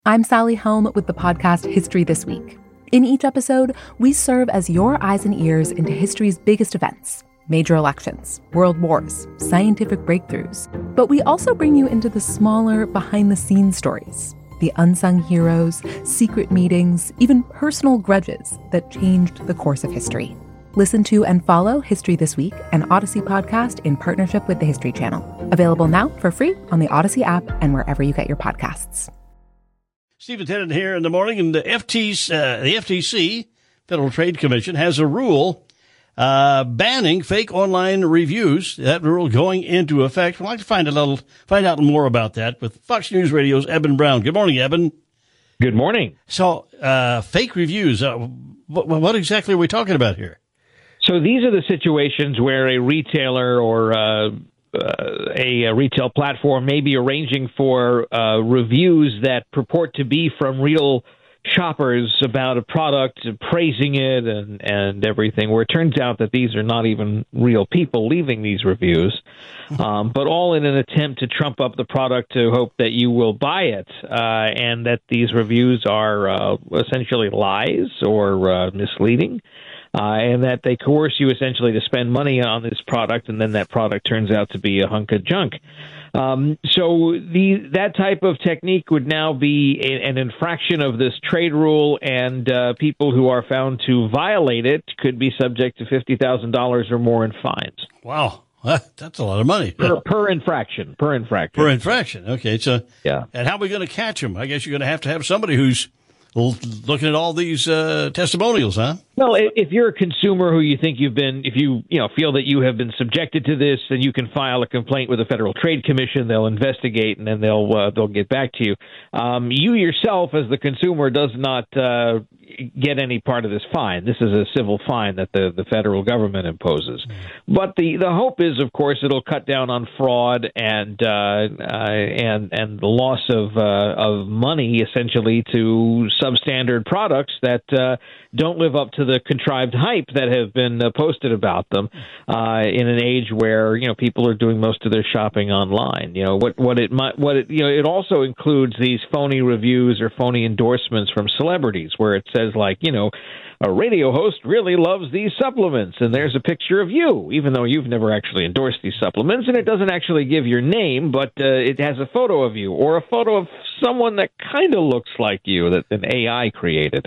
I'm Sally Helm with the podcast History This Week. In each episode, we serve as your eyes and ears into history's biggest events, major elections, world wars, scientific breakthroughs. But we also bring you into the smaller, behind-the-scenes stories, the unsung heroes, secret meetings, even personal grudges that changed the course of history. Listen to and follow History This Week, an Odyssey podcast in partnership with the History Channel. Available now for free on the Odyssey app and wherever you get your podcasts. Stephen Tennant here in the morning, and the FTC, Federal Trade Commission, has a rule banning fake online reviews. That rule going into effect. We'd like to find out more about that with Fox News Radio's Eben Brown. Good morning, Eben. Good morning. So, fake reviews. What exactly are we talking about here? So these are the situations where a retailer or a retail platform may be arranging for reviews that purport to be from real shoppers about a product, praising it and everything, where it turns out that these are not even real people leaving these reviews, but all in an attempt to trump up the product to hope that you will buy it, and that these reviews are essentially lies or misleading. And that they coerce you essentially to spend money on this product, and then that product turns out to be a hunk of junk. So that type of technique would now be an infraction of this trade rule, and people who are found to violate it could be subject to $50,000 or more in fines. Wow. That's a lot of money. Per infraction. Per infraction. Okay. So, yeah. And how are we going to catch them? I guess you're going to have somebody who's looking at all these testimonials, huh? Well, if you're a consumer who you think if you feel that you have been subjected to this, then you can file a complaint with the Federal Trade Commission. They'll investigate, and then they'll get back to you. You yourself, as the consumer, does not get any part of this fine. This is a civil fine that the federal government imposes. But the hope is, of course, it'll cut down on fraud and the loss of money, essentially, to substandard products that don't live up to the contrived hype that have been posted about them in an age where people are doing most of their shopping online. It also includes these phony reviews or phony endorsements from celebrities, where it says a radio host really loves these supplements, and there's a picture of you, even though you've never actually endorsed these supplements, and it doesn't actually give your name, but it has a photo of you or a photo of someone that kind of looks like you that an AI created.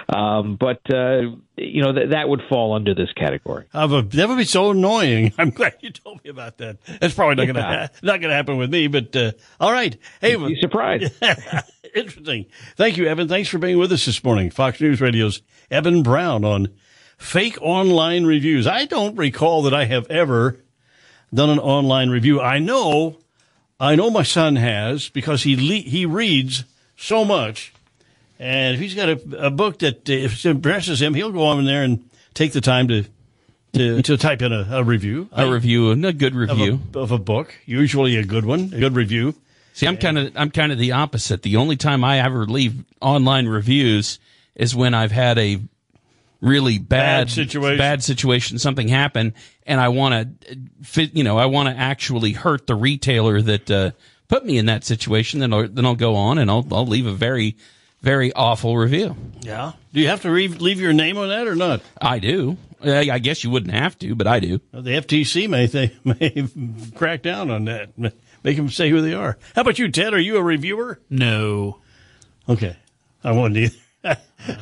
That would fall under this category. That would be so annoying. I'm glad you told me about that. That's probably not going to happen with me, but all right. Hey, you'd be surprised. Interesting. Thank you, Evan. Thanks for being with us this morning. Fox News Radio's Eben Brown on fake online reviews. I don't recall that I have ever done an online review. I know my son has, because he reads so much. And if he's got a book that impresses him, he'll go on in there and take the time to type in a review. A good review of a book, usually a good one, a good review. See, I'm kind of the opposite. The only time I ever leave online reviews is when I've had a really bad situation, something happened, and I want to actually hurt the retailer that put me in that situation. Then I'll go on and I'll leave a very, very awful review. Yeah. Do you have to leave your name on that or not? I do. I guess you wouldn't have to, but I do. Well, the FTC may crack down on that. Make them say who they are. How about you, Ted? Are you a reviewer? No. Okay. I wouldn't either.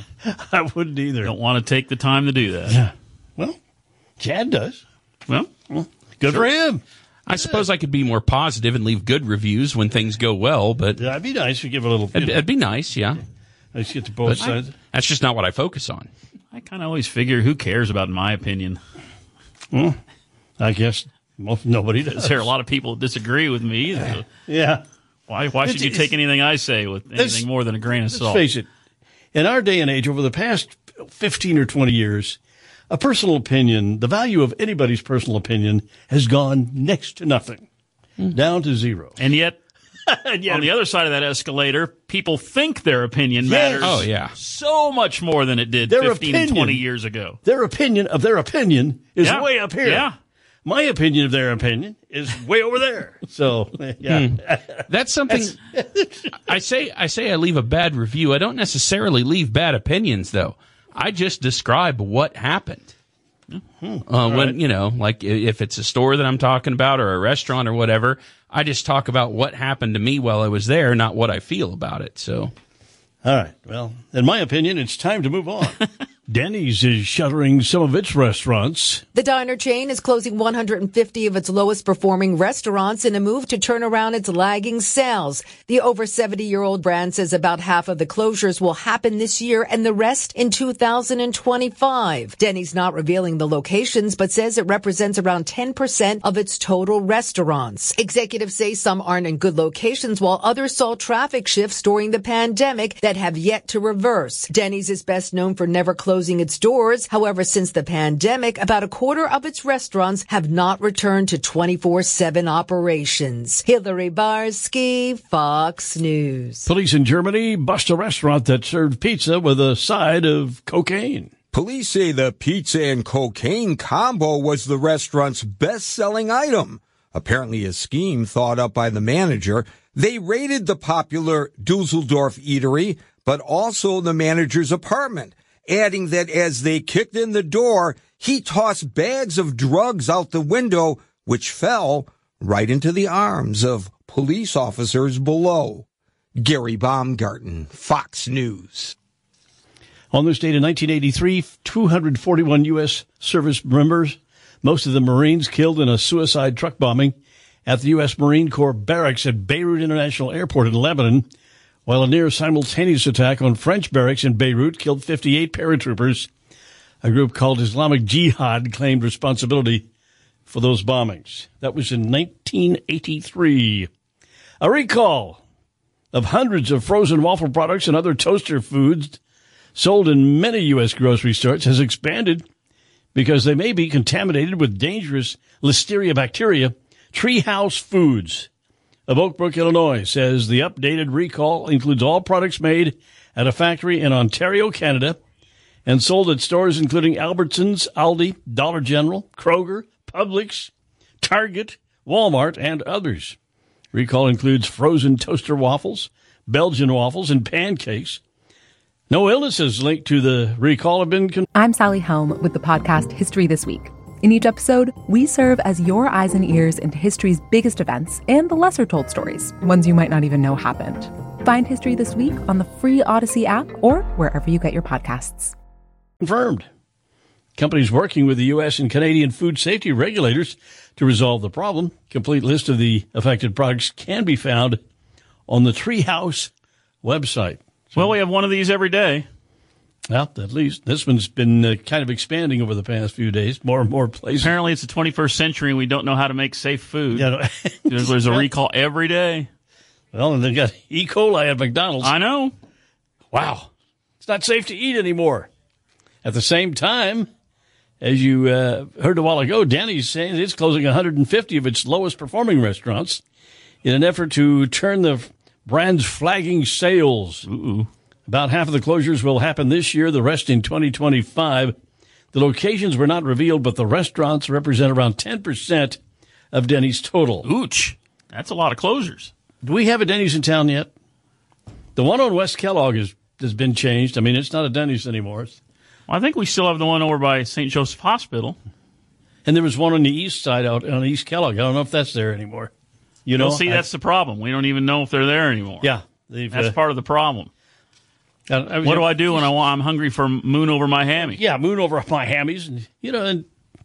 I wouldn't either. Don't want to take the time to do that. Yeah. Well, Chad does. Well, good for him. I suppose I could be more positive and leave good reviews when things go well, but that'd be nice to give a little. It'd be nice, yeah. Let's get to both sides. That's just not what I focus on. I kind of always figure, who cares about my opinion? Well, I guess nobody does. There are a lot of people that disagree with me. So yeah. Why should you take anything I say with anything more than a grain of salt? Let's face it. In our day and age, over the past 15 or 20 years, a personal opinion, the value of anybody's personal opinion has gone next to nothing, down to zero. And yet, on the other side of that escalator, people think their opinion matters so much more than it did 15 and 20 years ago. Their opinion of their opinion is way up here. Yeah. my opinion of their opinion is way over there. So, yeah. That's something I say I leave a bad review. I don't necessarily leave bad opinions, though. I just describe what happened. When, like if it's a store that I'm talking about or a restaurant or whatever, I just talk about what happened to me while I was there, not what I feel about it. So, all right. Well, in my opinion, it's time to move on. Denny's is shuttering some of its restaurants. The diner chain is closing 150 of its lowest performing restaurants in a move to turn around its lagging sales. The over 70-year-old brand says about half of the closures will happen this year and the rest in 2025. Denny's not revealing the locations, but says it represents around 10% of its total restaurants. Executives say some aren't in good locations while others saw traffic shifts during the pandemic that have yet to reverse. Denny's is best known for never closing its doors. However, since the pandemic, about a quarter of its restaurants have not returned to 24/7 operations. Hillary Barsky, Fox News. Police in Germany bust a restaurant that served pizza with a side of cocaine. Police say the pizza and cocaine combo was the restaurant's best-selling item. Apparently a scheme thought up by the manager. They raided the popular Dusseldorf eatery, but also the manager's apartment, adding that as they kicked in the door, he tossed bags of drugs out the window, which fell right into the arms of police officers below. Gary Baumgarten, Fox News. On this date in 1983, 241 U.S. service members, most of the Marines, killed in a suicide truck bombing at the U.S. Marine Corps barracks at Beirut International Airport in Lebanon, while a near-simultaneous attack on French barracks in Beirut killed 58 paratroopers. A group called Islamic Jihad claimed responsibility for those bombings. That was in 1983. A recall of hundreds of frozen waffle products and other toaster foods sold in many U.S. grocery stores has expanded because they may be contaminated with dangerous Listeria bacteria. Treehouse Foods of Oak Brook, Illinois, says the updated recall includes all products made at a factory in Ontario, Canada, and sold at stores including Albertsons, Aldi, Dollar General, Kroger, Publix, Target, Walmart, and others. Recall includes frozen toaster waffles, Belgian waffles, and pancakes. No illnesses linked to the recall have been... I'm Sally Helm with the podcast History This Week. In each episode, we serve as your eyes and ears into history's biggest events and the lesser-told stories, ones you might not even know happened. Find History This Week on the free Odyssey app or wherever you get your podcasts. Confirmed. Companies working with the U.S. and Canadian food safety regulators to resolve the problem. Complete list of the affected products can be found on the Treehouse website. So, well, we have one of these every day. Well, at least this one's been kind of expanding over the past few days, more and more places. Apparently it's the 21st century and we don't know how to make safe food. Yeah, no. There's a recall every day. Well, and they got E. coli at McDonald's. I know. Wow. It's not safe to eat anymore. At the same time, as you heard a while ago, Denny's saying it's closing 150 of its lowest performing restaurants in an effort to turn the brand's flagging sales. About half of the closures will happen this year, the rest in 2025. The locations were not revealed, but the restaurants represent around 10% of Denny's total. Ooch. That's a lot of closures. Do we have a Denny's in town yet? The one on West Kellogg has been changed. I mean, it's not a Denny's anymore. Well, I think we still have the one over by St. Joseph Hospital. And there was one on the east side out on East Kellogg. I don't know if that's there anymore. You know, well, see, that's the problem. We don't even know if they're there anymore. Yeah. That's part of the problem. What do I do when I'm hungry for moon over my hammy? Yeah, moon over my hammies. And,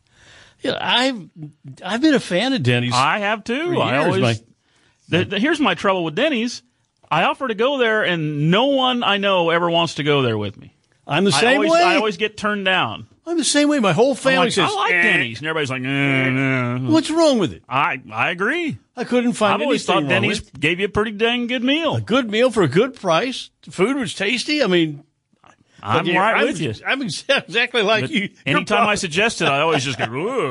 I've been a fan of Denny's. I have too. Here's my trouble with Denny's. I offer to go there, and no one I know ever wants to go there with me. I'm the same way. I always get turned down. I'm the same way. My whole family says, I like Denny's. And everybody's like, nah. What's wrong with it? I agree. I couldn't find anything wrong with it. I've always thought Denny's gave you a pretty dang good meal. A good meal for a good price. The food was tasty. I mean, I'm right with you. I'm exactly like you. Anytime I suggest it, I always just go,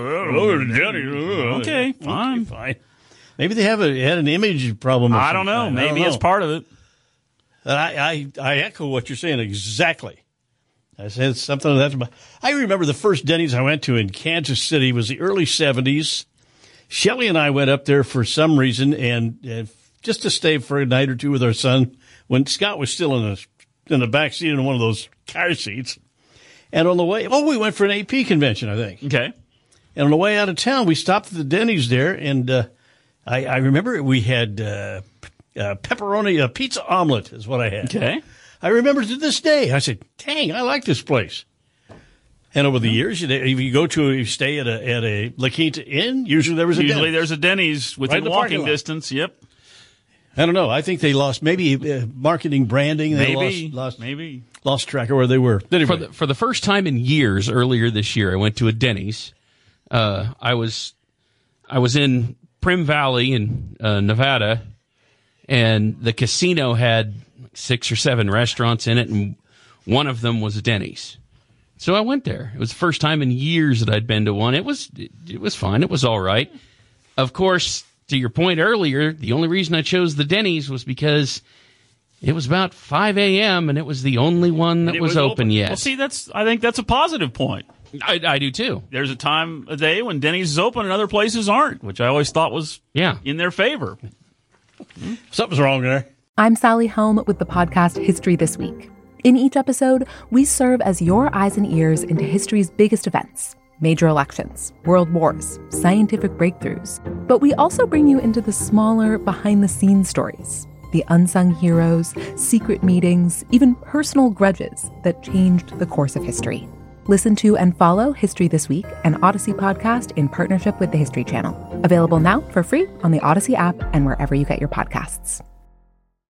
okay, fine. Maybe they had an image problem. I don't know. Maybe it's part of it. I echo what you're saying exactly. I said something of that. I remember the first Denny's I went to in Kansas City was the early 70s. Shelley and I went up there for some reason and just to stay for a night or two with our son when Scott was still in the back seat in one of those car seats. And on the way, we went for an AP convention, I think. Okay. And on the way out of town, we stopped at the Denny's there, and I remember we had pepperoni pizza omelet is what I had. Okay. I remember to this day. I said, "Dang, I like this place." And over the years, if you stay at a La Quinta Inn, usually there was a Denny's. There's a Denny's within walking distance. Yep. I don't know. I think they lost maybe marketing, branding. They lost track of where they were. Anyway. For the first time in years, earlier this year, I went to a Denny's. I was in Prim Valley in Nevada, and the casino had 6 or 7 restaurants in it, and one of them was a Denny's. So I went there. It was the first time in years that I'd been to one. It was fun. It was all right. Of course, to your point earlier, the only reason I chose the Denny's was because it was about 5 a.m. and it was the only one that was open yet. Well, see, I think that's a positive point. I do too. There's a time of day when Denny's is open and other places aren't, which I always thought was in their favor. Something's wrong there. I'm Sally Helm with the podcast History This Week. In each episode, we serve as your eyes and ears into history's biggest events, major elections, world wars, scientific breakthroughs. But we also bring you into the smaller, behind-the-scenes stories, the unsung heroes, secret meetings, even personal grudges that changed the course of history. Listen to and follow History This Week, an Odyssey podcast in partnership with the History Channel. Available now for free on the Odyssey app and wherever you get your podcasts.